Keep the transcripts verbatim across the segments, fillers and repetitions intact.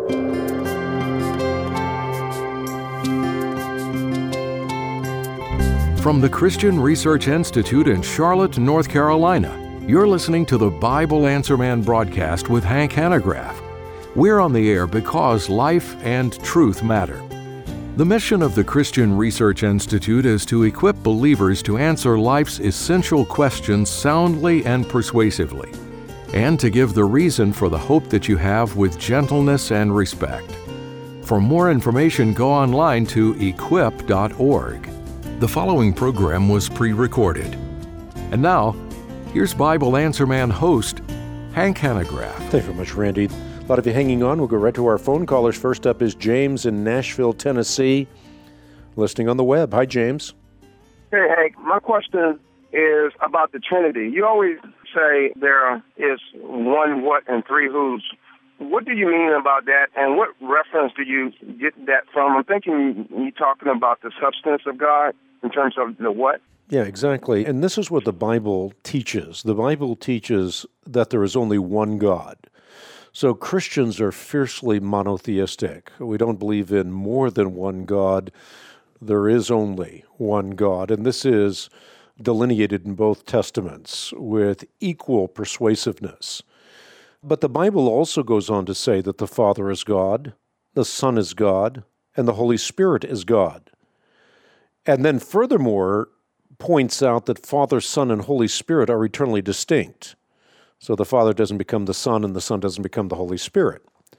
From the Christian Research Institute in Charlotte, North Carolina, you're listening to the Bible Answer Man broadcast with Hank Hanegraaff. We're on the air because life and truth matter. The mission of the Christian Research Institute is to equip believers to answer life's essential questions soundly and persuasively, and to give the reason for the hope that you have with gentleness and respect. For more information, go online to equip dot org. The following program was pre-recorded. And now, here's Bible Answer Man host, Hank Hanegraaff. Thank you very much, Randy. A lot of you hanging on. We'll go right to our phone callers. First up is James in Nashville, Tennessee, listening on the web. Hi, James. Hey, Hank. My question is about the Trinity. You always say there is one what and three who's. What do you mean about that, and what reference do you get that from? I'm thinking you're talking about the substance of God in terms of the what? Yeah, exactly. And this is what the Bible teaches. The Bible teaches that there is only one God. So Christians are fiercely monotheistic. We don't believe in more than one God. There is only one God. And this is delineated in both Testaments with equal persuasiveness. But the Bible also goes on to say that the Father is God, the Son is God, and the Holy Spirit is God. And then furthermore, points out that Father, Son, and Holy Spirit are eternally distinct. So the Father doesn't become the Son, and the Son doesn't become the Holy Spirit.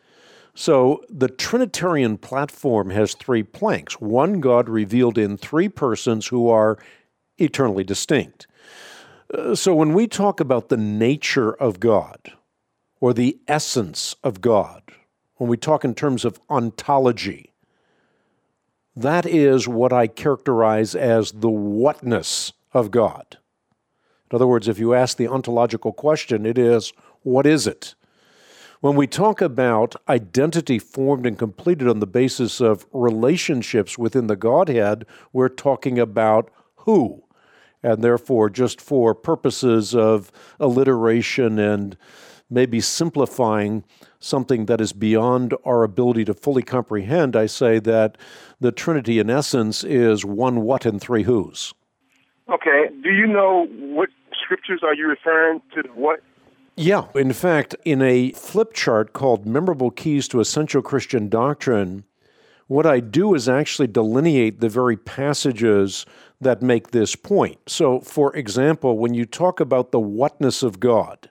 So the Trinitarian platform has three planks. One God revealed in three persons who are eternally distinct. Uh, so when we talk about the nature of God, or the essence of God, when we talk in terms of ontology, that is what I characterize as the whatness of God. In other words, if you ask the ontological question, it is, what is it? When we talk about identity formed and completed on the basis of relationships within the Godhead, we're talking about who. And therefore, just for purposes of alliteration and maybe simplifying something that is beyond our ability to fully comprehend, I say that the Trinity in essence is one what and three whos. Okay. Do you know what scriptures are you referring to what? Yeah. In fact, in a flip chart called Memorable Keys to Essential Christian Doctrine, what I do is actually delineate the very passages that make this point. So, for example, when you talk about the whatness of God,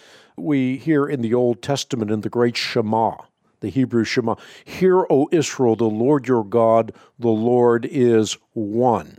we hear in the Old Testament in the great Shema, the Hebrew Shema, "Hear, O Israel, the Lord your God, the Lord is one."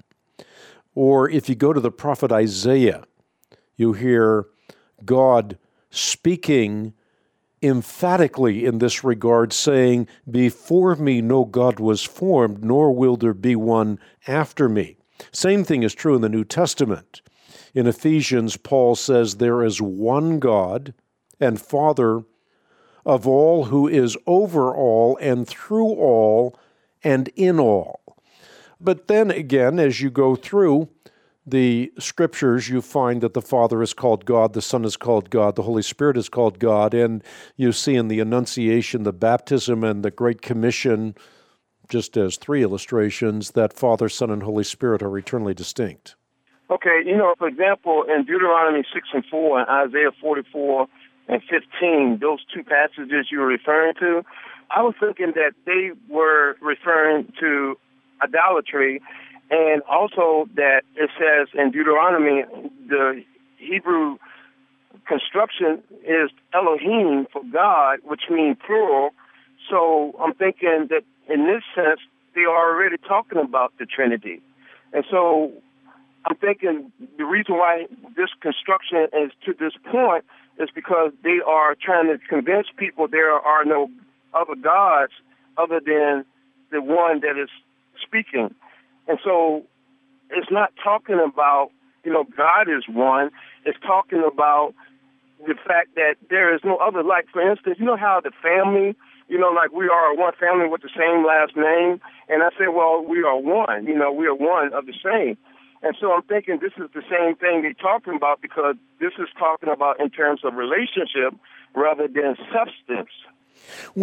Or if you go to the prophet Isaiah, you hear God speaking emphatically in this regard, saying, "Before me no God was formed, nor will there be one after me." Same thing is true in the New Testament. In Ephesians, Paul says there is one God and Father of all, who is over all and through all and in all. But then again, as you go through the Scriptures, you find that the Father is called God, the Son is called God, the Holy Spirit is called God, and you see in the Annunciation, the Baptism, and the Great Commission, just as three illustrations, that Father, Son, and Holy Spirit are eternally distinct. Okay, you know, for example, in Deuteronomy six and four and Isaiah forty-four and fifteen, those two passages you were referring to, I was thinking that they were referring to idolatry, and also that it says in Deuteronomy, the Hebrew construction is Elohim for God, which means plural. So I'm thinking that in this sense, they are already talking about the Trinity. And so I'm thinking the reason why this construction is to this point is because they are trying to convince people there are no other gods other than the one that is speaking. And so it's not talking about, you know, God is one. It's talking about the fact that there is no other. Like, for instance, you know how the family, you know, like we are one family with the same last name. And I say, well, we are one. You know, we are one of the same. And so I'm thinking this is the same thing they're talking about, because this is talking about in terms of relationship rather than substance. Well,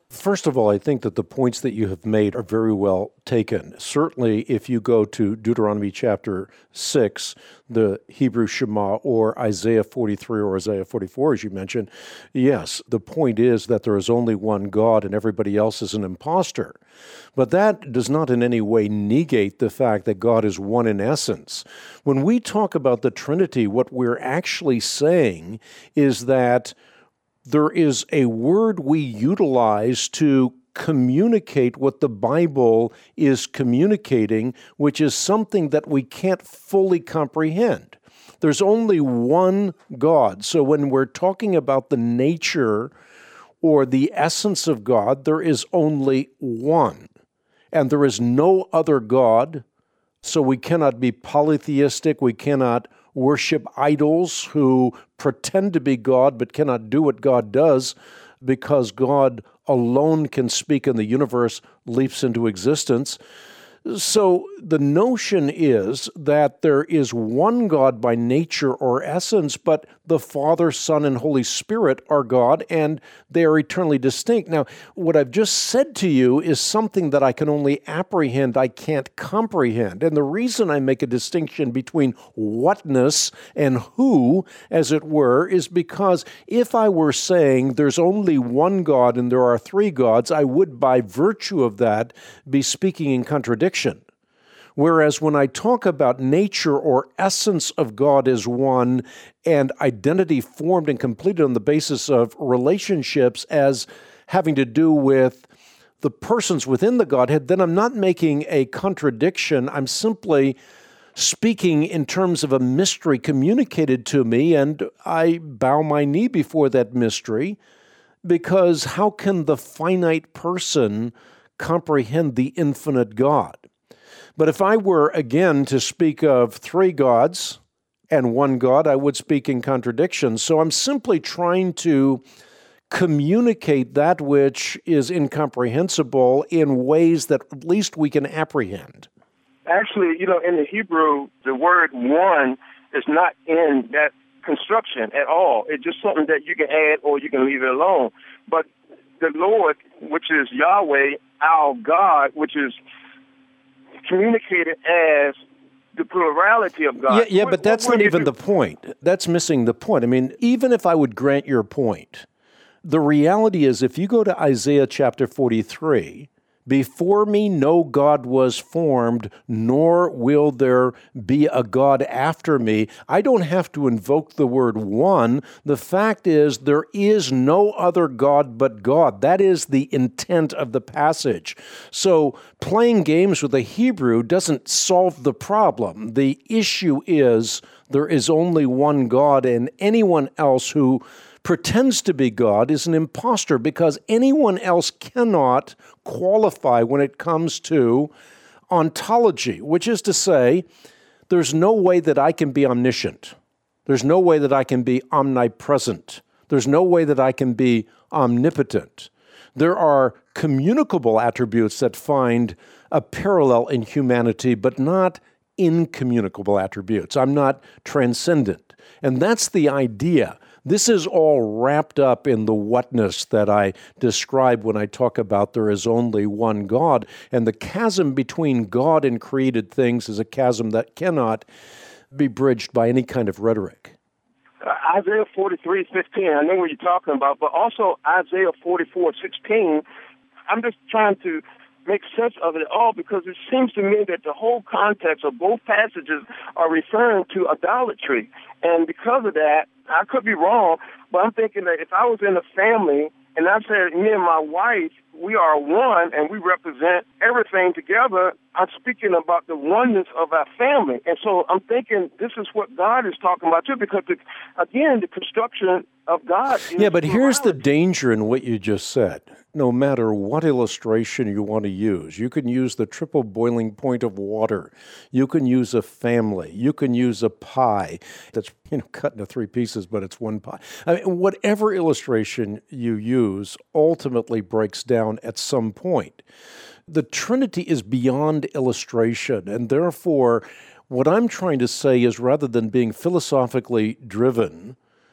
First of all, I think that the points that you have made are very well taken. Certainly, if you go to Deuteronomy chapter six, the Hebrew Shema, or Isaiah forty-three or Isaiah forty-four, as you mentioned, yes, the point is that there is only one God and everybody else is an imposter. But that does not in any way negate the fact that God is one in essence. When we talk about the Trinity, what we're actually saying is that there is a word we utilize to communicate what the Bible is communicating, which is something that we can't fully comprehend. There's only one God. So when we're talking about the nature or the essence of God, there is only one. And there is no other God. So we cannot be polytheistic. We cannot worship idols who pretend to be God but cannot do what God does, because God alone can speak and the universe leaps into existence. So the notion is that there is one God by nature or essence, but the Father, Son, and Holy Spirit are God, and they are eternally distinct. Now, what I've just said to you is something that I can only apprehend, I can't comprehend. And the reason I make a distinction between whatness and who, as it were, is because if I were saying there's only one God and there are three gods, I would, by virtue of that, be speaking in contradiction. Whereas when I talk about nature or essence of God as one and identity formed and completed on the basis of relationships as having to do with the persons within the Godhead, then I'm not making a contradiction. I'm simply speaking in terms of a mystery communicated to me, and I bow my knee before that mystery, because how can the finite person comprehend the infinite God? But if I were, again, to speak of three gods and one God, I would speak in contradiction. So I'm simply trying to communicate that which is incomprehensible in ways that at least we can apprehend. Actually, you know, in the Hebrew, the word one is not in that construction at all. It's just something that you can add or you can leave it alone. But the Lord, which is Yahweh, our God, which is communicated as the plurality of God. Yeah, yeah, but that's not even the point. That's missing the point. I mean, even if I would grant your point, the reality is if you go to Isaiah chapter forty-three, before me no God was formed, nor will there be a God after me. I don't have to invoke the word one. The fact is there is no other God but God. That is the intent of the passage. So playing games with the Hebrew doesn't solve the problem. The issue is there is only one God, and anyone else who pretends to be God is an imposter, because anyone else cannot qualify when it comes to ontology, which is to say, there's no way that I can be omniscient. There's no way that I can be omnipresent. There's no way that I can be omnipotent. There are communicable attributes that find a parallel in humanity, but not incommunicable attributes. I'm not transcendent. And that's the idea. This is all wrapped up in the whatness that I describe when I talk about there is only one God. And the chasm between God and created things is a chasm that cannot be bridged by any kind of rhetoric. Uh, Isaiah forty-three fifteen, I know what you're talking about, but also Isaiah forty-four sixteen, I'm just trying to make sense of it all, because it seems to me that the whole context of both passages are referring to idolatry. And because of that, I could be wrong, but I'm thinking that if I was in a family and I said, me and my wife, we are one and we represent everything together, I'm speaking about the oneness of our family. And so I'm thinking this is what God is talking about too, because, the, again, the construction of God is Yeah, but here's the plurality. danger in what you just said. No matter what illustration you want to use, you can use the triple boiling point of water. You can use a family. You can use a pie that's, you know, cut into three pieces, but it's one pie. I mean, whatever illustration you use ultimately breaks down at some point. The Trinity is beyond illustration, and therefore, what I'm trying to say is rather than being philosophically driven,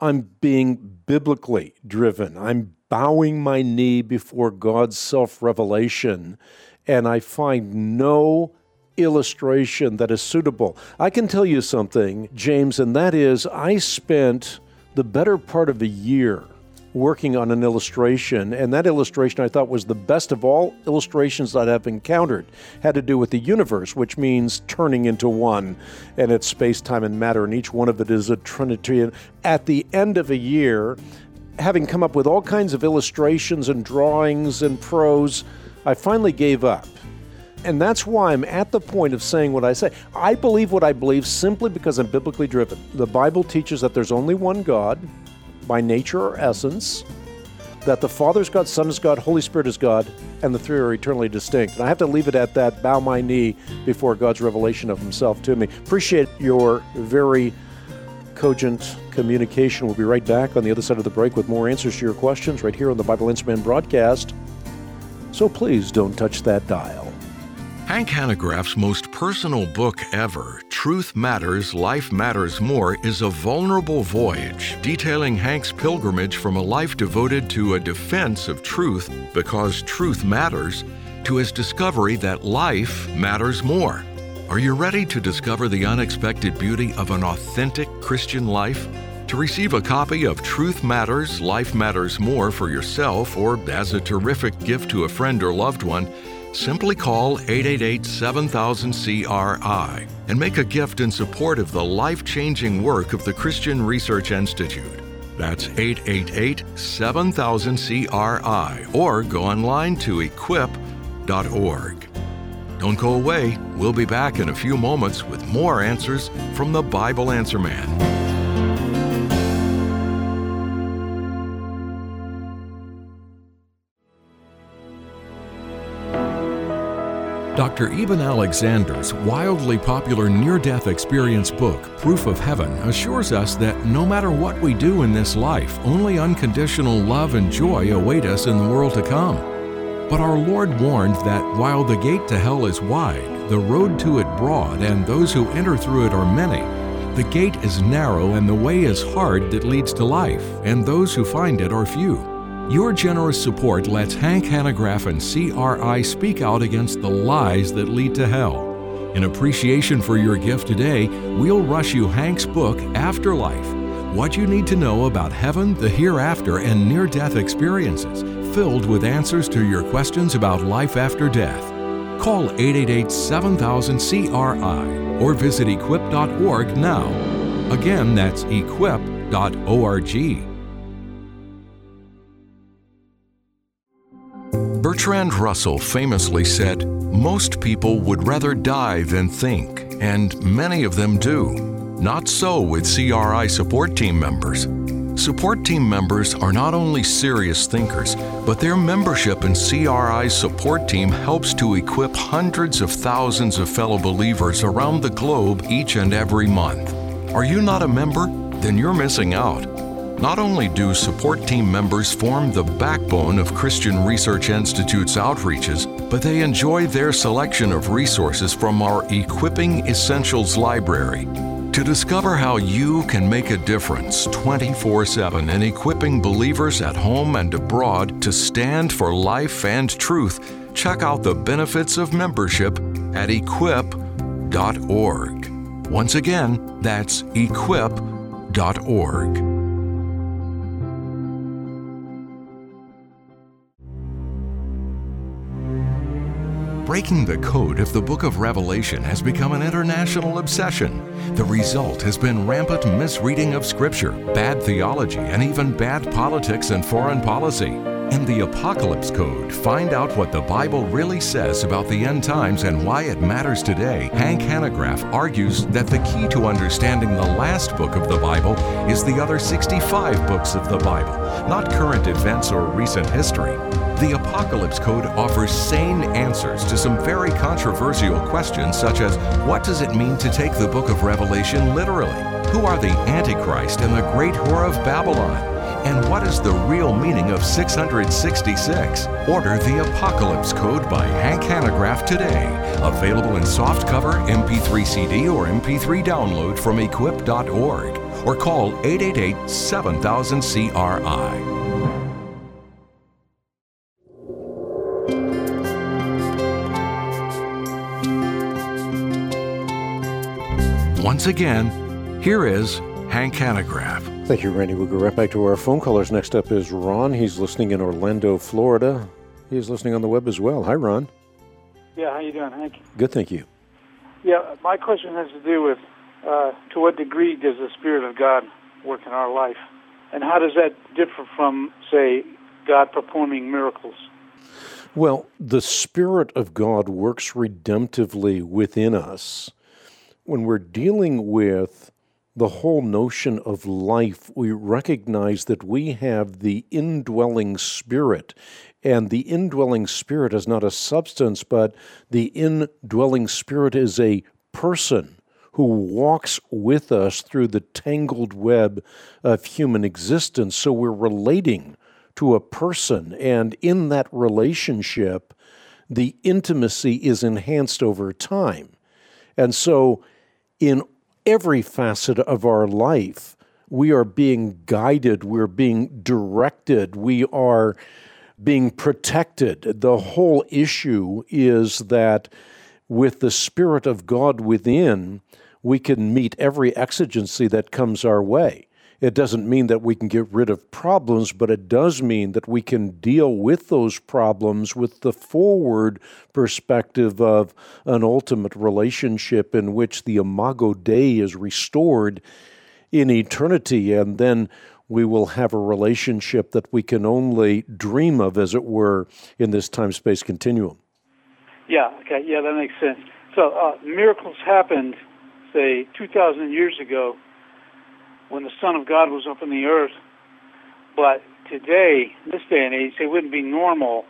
I'm being biblically driven. I'm bowing my knee before God's self-revelation, and I find no illustration that is suitable. I can tell you something, James, and that is I spent the better part of a year working on an illustration, and that illustration I thought was the best of all illustrations that I've encountered. Had to do with the universe, which means turning into one, and it's space, time, and matter, and each one of it is a trinity. And at the end of a year, having come up with all kinds of illustrations and drawings and prose, I finally gave up. And that's why I'm at the point of saying what I say. I believe what I believe simply because I'm biblically driven. The Bible teaches that there's only one God, by nature or essence, that the Father is God, Son is God, Holy Spirit is God, and the three are eternally distinct. And I have to leave it at that, bow my knee before God's revelation of himself to me. Appreciate your very cogent communication. We'll be right back on the other side of the break with more answers to your questions right here on the Bible Answer Man broadcast. So please don't touch that dial. Hank Hanegraaff's most personal book ever, Truth Matters, Life Matters More, is a vulnerable voyage detailing Hank's pilgrimage from a life devoted to a defense of truth because truth matters, to his discovery that life matters more. Are you ready to discover the unexpected beauty of an authentic Christian life? To receive a copy of Truth Matters, Life Matters More for yourself or as a terrific gift to a friend or loved one, simply call eight eight eight, seven thousand, C R I and make a gift in support of the life-changing work of the Christian Research Institute. That's eight eight eight, seven thousand, C R I or go online to equip dot org. Don't go away. We'll be back in a few moments with more answers from the Bible Answer Man. Doctor Eben Alexander's wildly popular near-death experience book, Proof of Heaven, assures us that no matter what we do in this life, only unconditional love and joy await us in the world to come. But our Lord warned that while the gate to hell is wide, the road to it broad, and those who enter through it are many, the gate is narrow and the way is hard that leads to life, and those who find it are few. Your generous support lets Hank Hanegraaff and C R I speak out against the lies that lead to hell. In appreciation for your gift today, we'll rush you Hank's book, Afterlife, What You Need to Know About Heaven, the Hereafter, and Near-Death Experiences, filled with answers to your questions about life after death. Call eight eight eight, seven thousand, C R I or visit equip dot org now. Again, that's equip dot org. Bertrand Russell famously said, "Most people would rather die than think, and many of them do. Not so with C R I support team members. Support team members are not only serious thinkers, but their membership in C R I's support team helps to equip hundreds of thousands of fellow believers around the globe each and every month. Are you not a member? Then you're missing out. Not only do support team members form the backbone of Christian Research Institute's outreaches, but they enjoy their selection of resources from our Equipping Essentials library. To discover how you can make a difference twenty-four seven in equipping believers at home and abroad to stand for life and truth, check out the benefits of membership at equip dot org. Once again, that's equip dot org. Breaking the code of the book of Revelation has become an international obsession. The result has been rampant misreading of Scripture, bad theology, and even bad politics and foreign policy. In the Apocalypse Code, find out what the Bible really says about the end times and why it matters today. Hank Hanegraaff argues that the key to understanding the last book of the Bible is the other sixty-five books of the Bible, not current events or recent history. The Apocalypse Code offers sane answers to some very controversial questions, such as what does it mean to take the book of Revelation literally? Who are the Antichrist and the great whore of Babylon? And what is the real meaning of six hundred sixty-six? Order the Apocalypse Code by Hank Hanegraaff today. Available in softcover, M P three C D, or M P three download from equip dot org. or call eight eight eight, seven thousand, C R I. Once again, here is Hank Hanegraaff. Thank you, Randy. We'll go right back to our phone callers. Next up is Ron. He's listening in Orlando, Florida. He's listening on the web as well. Hi, Ron. Yeah, how you doing, Hank? Good, thank you. Yeah, my question has to do with uh, to what degree does the Spirit of God work in our life? And how does that differ from, say, God performing miracles? Well, the Spirit of God works redemptively within us. When we're dealing with the whole notion of life, we recognize that we have the indwelling Spirit. And the indwelling Spirit is not a substance, but the indwelling Spirit is a person who walks with us through the tangled web of human existence. So we're relating to a person, and in that relationship, the intimacy is enhanced over time. And so in every facet of our life, we are being guided, we're being directed, we are being protected. The whole issue is that with the Spirit of God within, we can meet every exigency that comes our way. It doesn't mean that we can get rid of problems, but it does mean that we can deal with those problems with the forward perspective of an ultimate relationship in which the Imago Dei is restored in eternity, and then we will have a relationship that we can only dream of, as it were, in this time-space continuum. Yeah, okay, yeah, that makes sense. So uh, miracles happened, say, two thousand years ago, when the Son of God was up in the earth. But today, this day and age, it wouldn't be normal.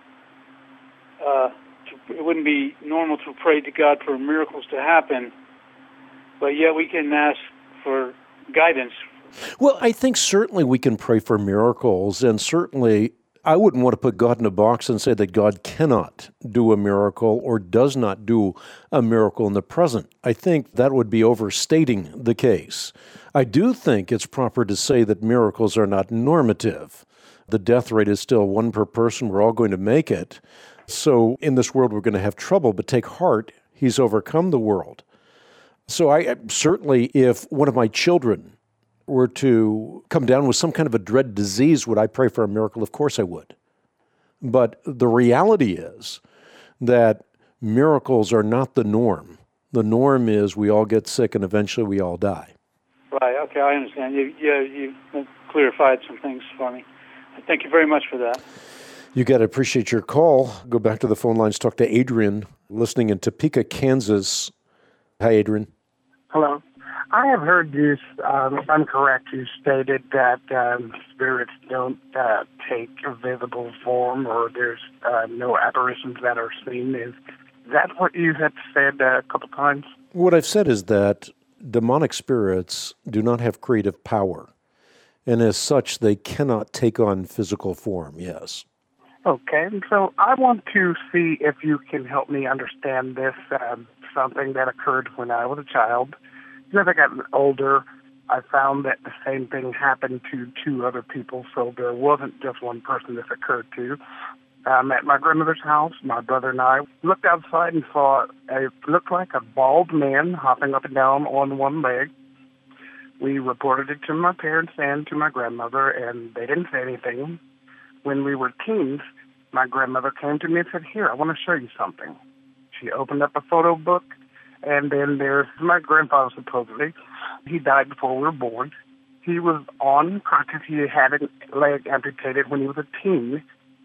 Uh, to, it wouldn't be normal to pray to God for miracles to happen. But yet we can ask for guidance. Well, I think certainly we can pray for miracles, and certainly I wouldn't want to put God in a box and say that God cannot do a miracle or does not do a miracle in the present. I think that would be overstating the case. I do think it's proper to say that miracles are not normative. The death rate is still one per person. We're all going to make it. So in this world, we're going to have trouble, but take heart. He's overcome the world. So I certainly, if one of my children were to come down with some kind of a dread disease, would I pray for a miracle? Of course I would. But the reality is that miracles are not the norm. The norm is we all get sick and eventually we all die. Right, okay, I understand. You, you, you clarified some things for me. Thank you very much for that. You got to appreciate your call. Go back to the phone lines, talk to Adrian, listening in Topeka, Kansas. Hi, Adrian. Hello. I have heard you, um, if I'm correct, you stated that um, spirits don't uh, take a visible form, or there's uh, no apparitions that are seen. Is that what you have said uh, a couple times? What I've said is that demonic spirits do not have creative power, and as such, they cannot take on physical form, yes. Okay, so I want to see if you can help me understand this, um, something that occurred when I was a child. As I got older, I found that the same thing happened to two other people, so there wasn't just one person this occurred to. I'm at my grandmother's house. My brother and I looked outside and saw it looked like a bald man hopping up and down on one leg. We reported it to my parents and to my grandmother, and they didn't say anything. When we were teens, my grandmother came to me and said, "Here, I want to show you something." She opened up a photo book. And then there's my grandfather, supposedly. He died before we were born. He was on crutches. He had a leg amputated when he was a teen.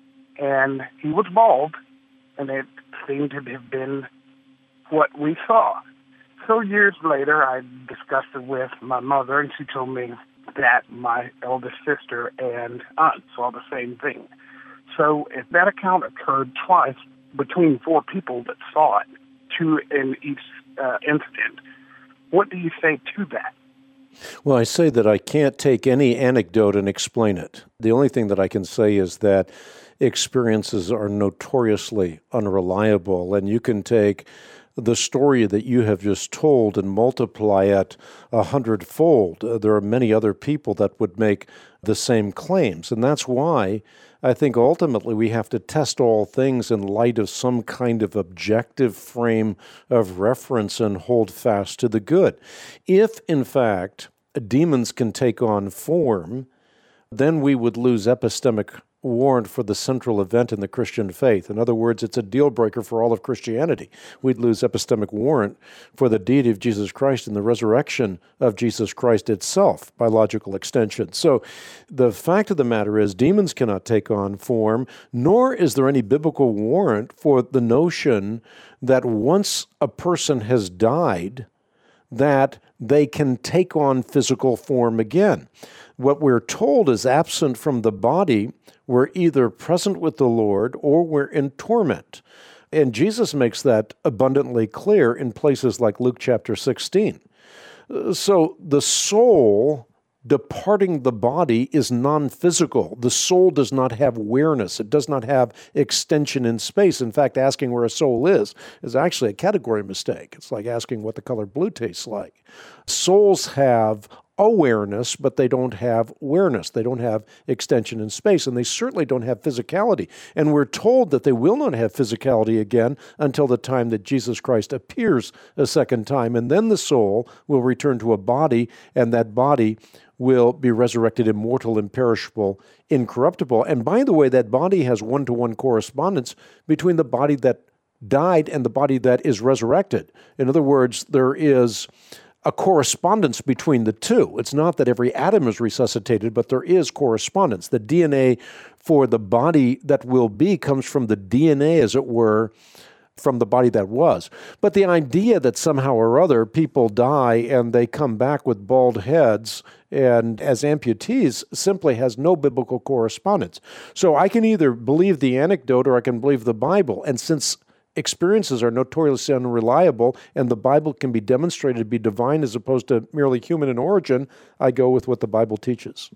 And he was bald. And it seemed to have been what we saw. So years later, I discussed it with my mother, and she told me that my eldest sister and aunt saw the same thing. So if that account occurred twice between four people that saw it, two in each uh, incident, what do you say to that? Well, I say that I can't take any anecdote and explain it. The only thing that I can say is that experiences are notoriously unreliable, and you can take the story that you have just told and multiply it a hundredfold. Uh, there are many other people that would make the same claims. And that's why I think ultimately we have to test all things in light of some kind of objective frame of reference and hold fast to the good. If, in fact, demons can take on form, then we would lose epistemic warrant for the central event in the Christian faith. In other words, it's a deal breaker for all of Christianity. We'd lose epistemic warrant for the deity of Jesus Christ and the resurrection of Jesus Christ itself, by logical extension. So the fact of the matter is demons cannot take on form, nor is there any biblical warrant for the notion that once a person has died, that they can take on physical form again. What we're told is absent from the body, we're either present with the Lord or we're in torment. And Jesus makes that abundantly clear in places like Luke chapter sixteen. So the soul departing the body is non-physical. The soul does not have awareness. It does not have extension in space. In fact, asking where a soul is is actually a category mistake. It's like asking what the color blue tastes like. Souls have awareness, but they don't have awareness. They don't have extension in space, and they certainly don't have physicality. And we're told that they will not have physicality again until the time that Jesus Christ appears a second time, and then the soul will return to a body, and that body will be resurrected immortal, imperishable, incorruptible. And by the way, that body has one-to-one correspondence between the body that died and the body that is resurrected. In other words, there is a correspondence between the two. It's not that every atom is resuscitated, but there is correspondence. The D N A for the body that will be comes from the D N A, as it were, from the body that was. But the idea that somehow or other people die and they come back with bald heads and as amputees simply has no biblical correspondence. So I can either believe the anecdote or I can believe the Bible. And since experiences are notoriously unreliable and the Bible can be demonstrated to be divine as opposed to merely human in origin, I go with what the Bible teaches.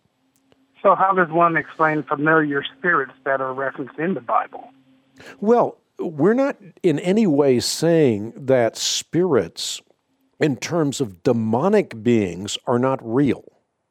So how does one explain familiar spirits that are referenced in the Bible? Well, we're not in any way saying that spirits, in terms of demonic beings, are not real.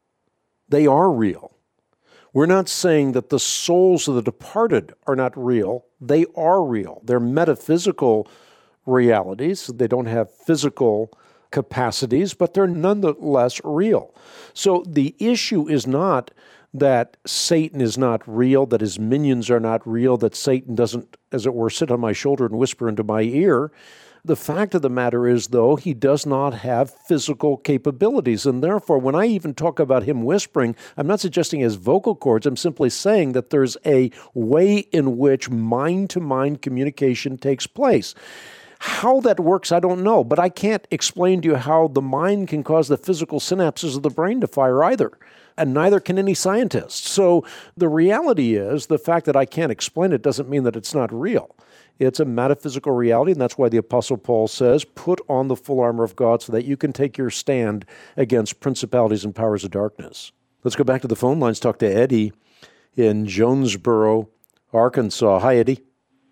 They are real. We're not saying that the souls of the departed are not real. They are real. They're metaphysical realities. They don't have physical capacities, but they're nonetheless real. So the issue is not that Satan is not real, that his minions are not real, that Satan doesn't, as it were, sit on my shoulder and whisper into my ear. The fact of the matter is, though, he does not have physical capabilities, and therefore, when I even talk about him whispering, I'm not suggesting his vocal cords. I'm simply saying that there's a way in which mind-to-mind communication takes place. How that works, I don't know, but I can't explain to you how the mind can cause the physical synapses of the brain to fire either, and neither can any scientist. So the reality is, the fact that I can't explain it doesn't mean that it's not real. It's a metaphysical reality, and that's why the Apostle Paul says, put on the full armor of God so that you can take your stand against principalities and powers of darkness. Let's go back to the phone lines, talk to Eddie in Jonesboro, Arkansas. Hi, Eddie.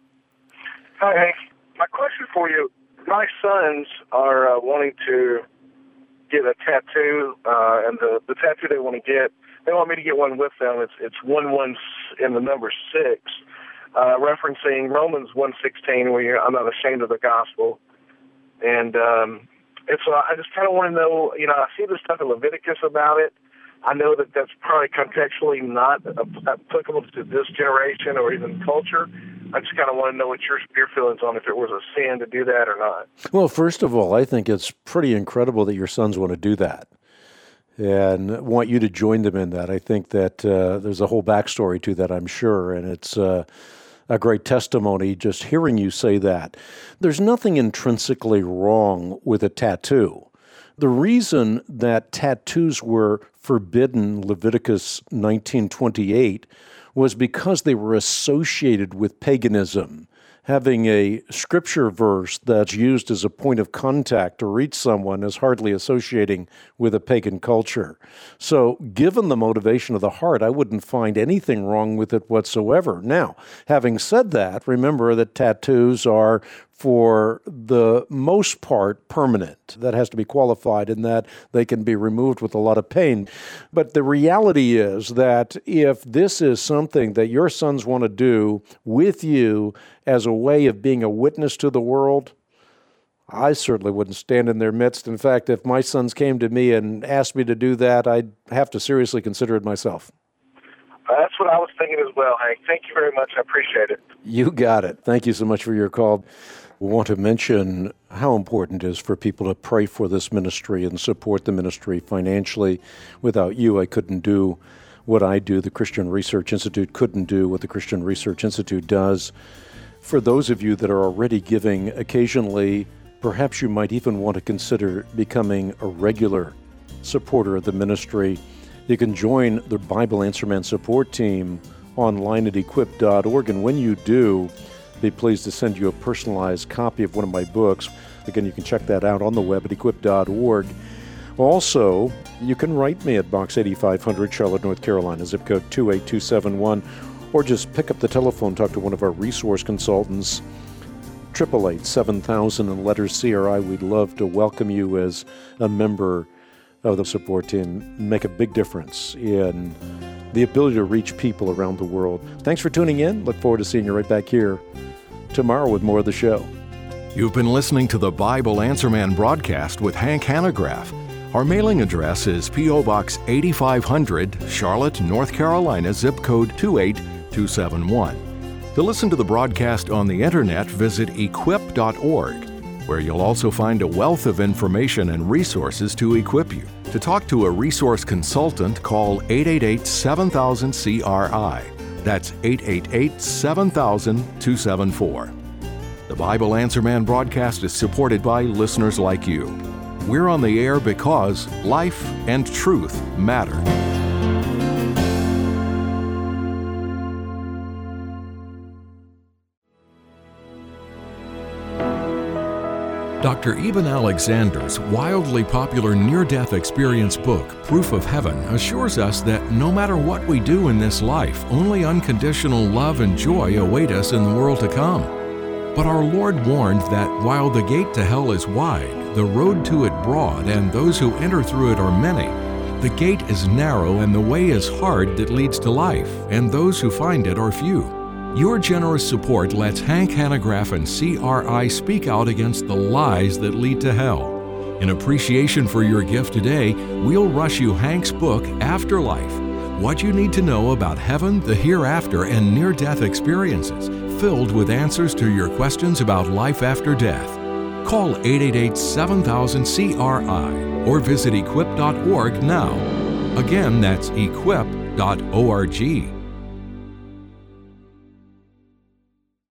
Hi, Hank. My question for you, my sons are uh, wanting to get a tattoo, uh, and the, the tattoo they want to get, they want me to get one with them. It's it's one one in the number six. Uh, referencing Romans one sixteen, where you're, I'm not ashamed of the gospel. And um, and so I just kind of want to know, you know, I see this stuff in Leviticus about it. I know that that's probably contextually not applicable to this generation or even culture. I just kind of want to know what your, your feelings on if it was a sin to do that or not. Well, first of all, I think it's pretty incredible that your sons want to do that and want you to join them in that. I think that uh, there's a whole backstory to that, I'm sure, and it's uh, a great testimony just hearing you say that. There's nothing intrinsically wrong with a tattoo. The reason that tattoos were forbidden, Leviticus nineteen twenty-eight, was because they were associated with paganism. Having a scripture verse that's used as a point of contact to reach someone is hardly associating with a pagan culture. So given the motivation of the heart, I wouldn't find anything wrong with it whatsoever. Now, having said that, remember that tattoos are for the most part, permanent. That has to be qualified in that they can be removed with a lot of pain. But the reality is that if this is something that your sons want to do with you as a way of being a witness to the world, I certainly wouldn't stand in their midst. In fact, if my sons came to me and asked me to do that, I'd have to seriously consider it myself. That's what I was thinking as well, Hank. Thank you very much. I appreciate it. You got it. Thank you so much for your call. We want to mention how important it is for people to pray for this ministry and support the ministry financially. Without you, I couldn't do what I do. The Christian Research Institute couldn't do what the Christian Research Institute does. For those of you that are already giving occasionally, perhaps you might even want to consider becoming a regular supporter of the ministry. You can join the Bible Answer Man support team online at equip dot org, and when you do, be pleased to send you a personalized copy of one of my books. Again, you can check that out on the web at equip dot org. Also, you can write me at Box eighty-five hundred, Charlotte, North Carolina, zip code two eight two seven one, or just pick up the telephone, talk to one of our resource consultants, eight eight eight, seven thousand and letters C R I. We'd love to welcome you as a member of the support team, make a big difference in the ability to reach people around the world. Thanks for tuning in. Look forward to seeing you right back here tomorrow with more of the show. You've been listening to the Bible Answer Man broadcast with Hank Hanegraaff. Our mailing address is P O. Box eighty-five hundred, Charlotte, North Carolina, zip code two eight two seven one. To listen to the broadcast on the internet, visit equip dot org, where you'll also find a wealth of information and resources to equip you. To talk to a resource consultant, call eight eight eight, seven thousand, C R I. That's eight eight eight, seven thousand, two seven four. The Bible Answer Man broadcast is supported by listeners like you. We're on the air because life and truth matter. Doctor Eben Alexander's wildly popular near-death experience book, Proof of Heaven, assures us that no matter what we do in this life, only unconditional love and joy await us in the world to come. But our Lord warned that while the gate to hell is wide, the road to it broad, and those who enter through it are many, the gate is narrow and the way is hard that leads to life, and those who find it are few. Your generous support lets Hank Hanegraaff and C R I speak out against the lies that lead to hell. In appreciation for your gift today, we'll rush you Hank's book, Afterlife, What You Need to Know About Heaven, the Hereafter, and Near-Death Experiences, filled with answers to your questions about life after death. Call eight eight eight, seven thousand, C R I or visit equip dot org now. Again, that's equip dot org.